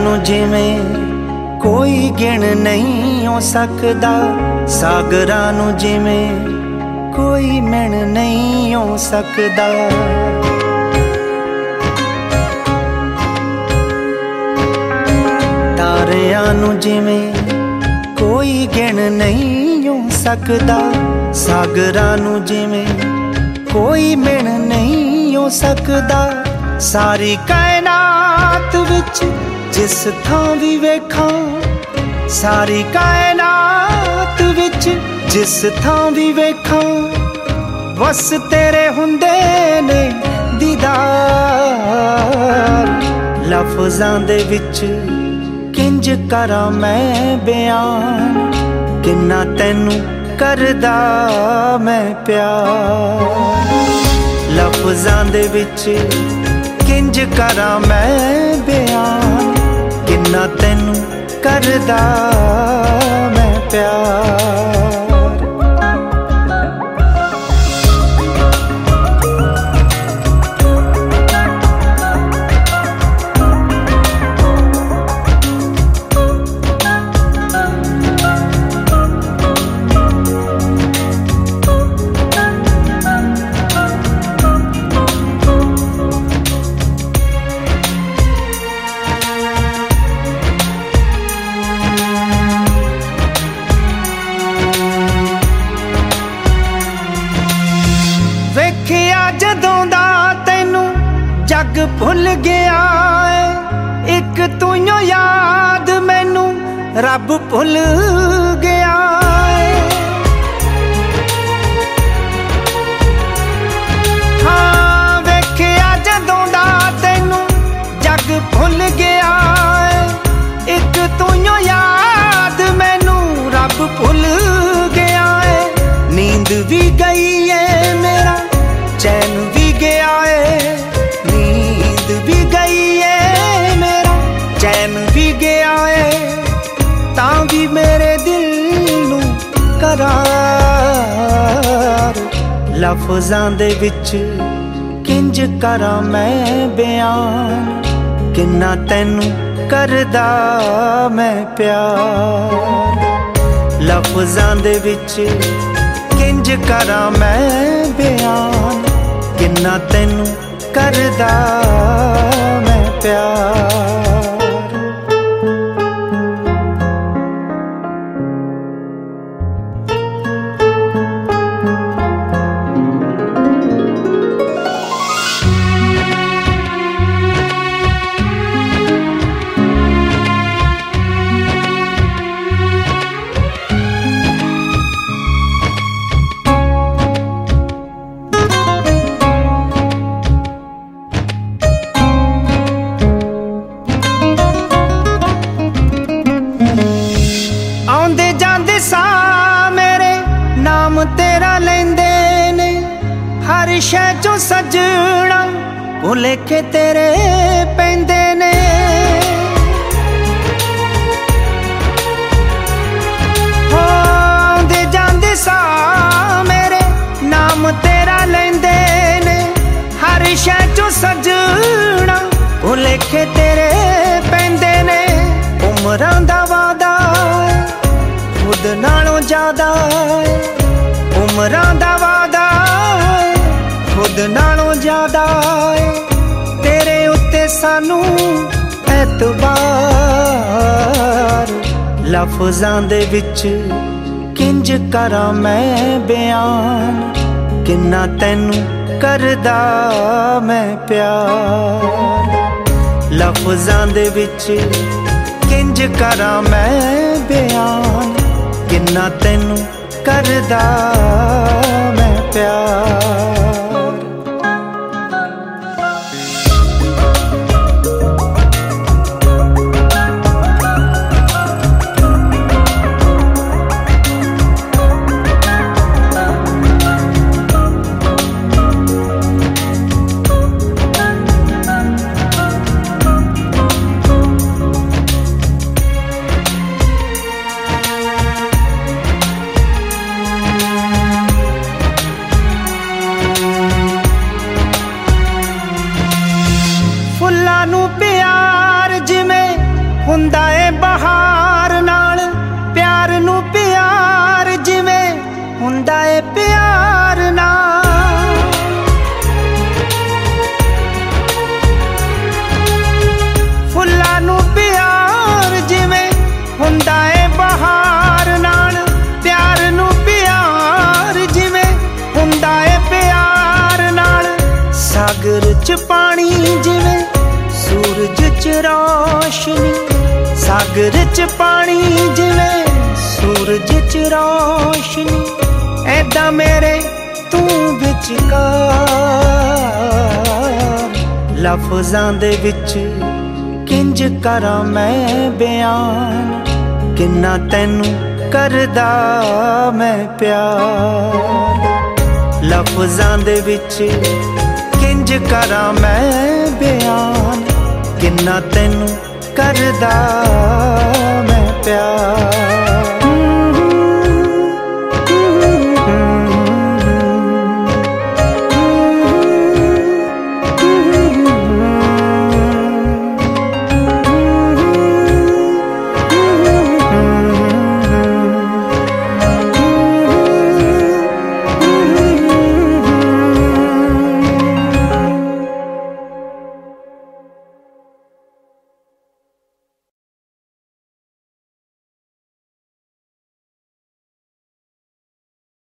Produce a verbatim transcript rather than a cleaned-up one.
नू जिवें कोई गिण नहीं हो सकदा, सागरां नू जिवें कोई मिण नहीं हो सकदा। तारियां नू जिवें कोई गिण नहीं हो सकदा, सागरां नू जिवें कोई मिण नहीं हो सकदा। सारी कायनात विच जिस थां भी वेखां, सारी कायनात विच जिस थां भी वेखां, बस तेरे हुंदे ने दीदार। लफ्ज़ां दे विच किंज करां मैं बयान, किन्ना तैनू करदा मैं प्यार। लफ्ज़ां दे विच किंज करां मैं बयान, किन्ना तैनू करदा मैं प्यार। जदों दा तैनू जग भुल गया है, एक तू याद मैनू रब भुल गया है। हाँ वेखिया जदों दा तैनू जग भुल गया है, एक तू याद मैनू रब भुल गया है। नींद भी गई है मेरा चैन भी गया है, नींद भी गई है मेरा चैन भी गया है, तां भी मेरे दिल नू करार। लफ्ज़ां दे विच किंज करां मैं बयान, किन्ना तैनू करदा मैं प्यार। लफ्ज़ां दे विच किंज करां मैं बयान, किन्ना तैनू करदा मैं प्यार। तेरा लेंदे ने हर शै चों सजना, भुलेखे तेरे पैंदे ने। हो आंदे जांदे सा मेरे नाम तेरा लेंदे ने, हर शै चों सजना, भुलेखे तेरे पैंदे ने। उमरां दा वादा खुद नालों ज्यादा, उमरां दा वादा खुद नालों ज्यादा, तेरे उत्ते सानू एतबार। लफ्ज़ां दे विच किंज करां मैं बयान, किन्ना तैनू करदा मैं प्यार। लफ्ज़ां दे विच किंज करां मैं बयान, किन्ना तैनू करदा मैं प्यार। हुंदा है प्यार नाल। फुल्लां नूं प्यार जिवें हुंदा है बहार नाल, प्यार नूं प्यार जिवें हुंदा है प्यार नाल। सागर च पानी जिवें सूरज च रोशनी, सागर च पानी जिवें सूरज च रोशनी, ऐदा मेरे तू विचकार। लफ्ज़ां दे विच किंज करा मैं बयान, किन्ना तैनू करदा मैं प्यार। लफ्ज़ां दे विच किंज करा मैं बयान, किन्ना तैनू करदा मैं प्यार।